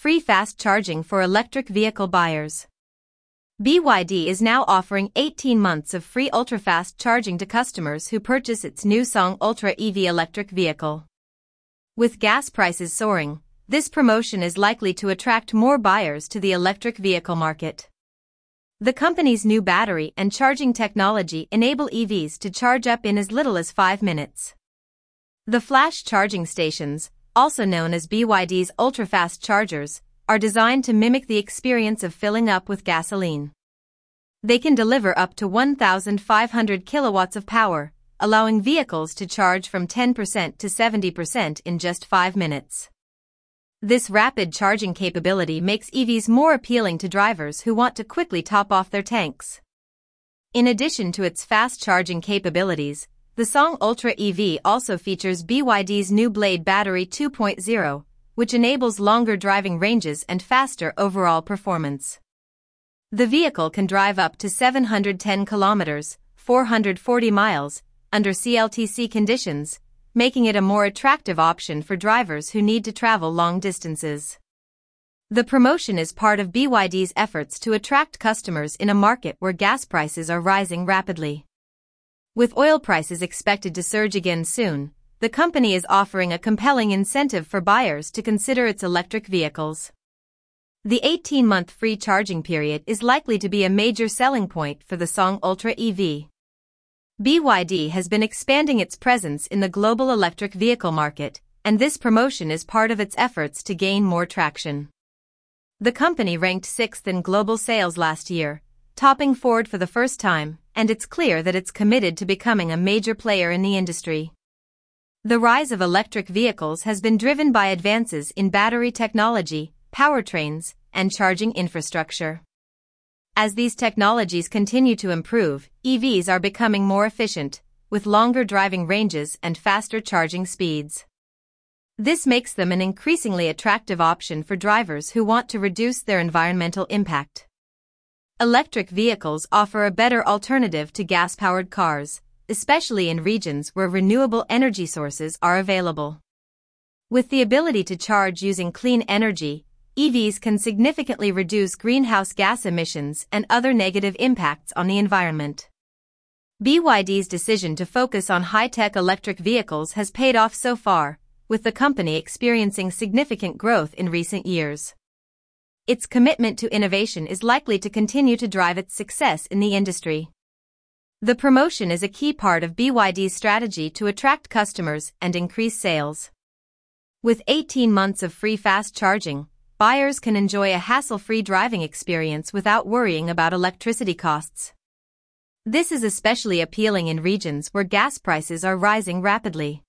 free fast charging for electric vehicle buyers. BYD is now offering 18 months of free ultra-fast charging to customers who purchase its new Song Ultra EV electric vehicle. With gas prices soaring, this promotion is likely to attract more buyers to the electric vehicle market. The company's new battery and charging technology enable EVs to charge up in as little as 5 minutes. The flash charging stations, also known as BYD's ultra-fast chargers, are designed to mimic the experience of filling up with gasoline. They can deliver up to 1,500 kilowatts of power, allowing vehicles to charge from 10% to 70% in just 5 minutes. This rapid charging capability makes EVs more appealing to drivers who want to quickly top off their tanks. In addition to its fast charging capabilities, the Song Ultra EV also features BYD's new Blade Battery 2.0, which enables longer driving ranges and faster overall performance. The vehicle can drive up to 710 kilometers, 440 miles, under CLTC conditions, making it a more attractive option for drivers who need to travel long distances. The promotion is part of BYD's efforts to attract customers in a market where gas prices are rising rapidly. With oil prices expected to surge again soon, the company is offering a compelling incentive for buyers to consider its electric vehicles. The 18-month free charging period is likely to be a major selling point for the Song Ultra EV. BYD has been expanding its presence in the global electric vehicle market, and this promotion is part of its efforts to gain more traction. The company ranked 6th in global sales last year, topping Ford for the first time, and it's clear that it's committed to becoming a major player in the industry. The rise of electric vehicles has been driven by advances in battery technology, powertrains, and charging infrastructure. As these technologies continue to improve, EVs are becoming more efficient, with longer driving ranges and faster charging speeds. This makes them an increasingly attractive option for drivers who want to reduce their environmental impact. Electric vehicles offer a better alternative to gas-powered cars, especially in regions where renewable energy sources are available. With the ability to charge using clean energy, EVs can significantly reduce greenhouse gas emissions and other negative impacts on the environment. BYD's decision to focus on high-tech electric vehicles has paid off so far, with the company experiencing significant growth in recent years. Its commitment to innovation is likely to continue to drive its success in the industry. The promotion is a key part of BYD's strategy to attract customers and increase sales. With 18 months of free fast charging, buyers can enjoy a hassle-free driving experience without worrying about electricity costs. This is especially appealing in regions where gas prices are rising rapidly.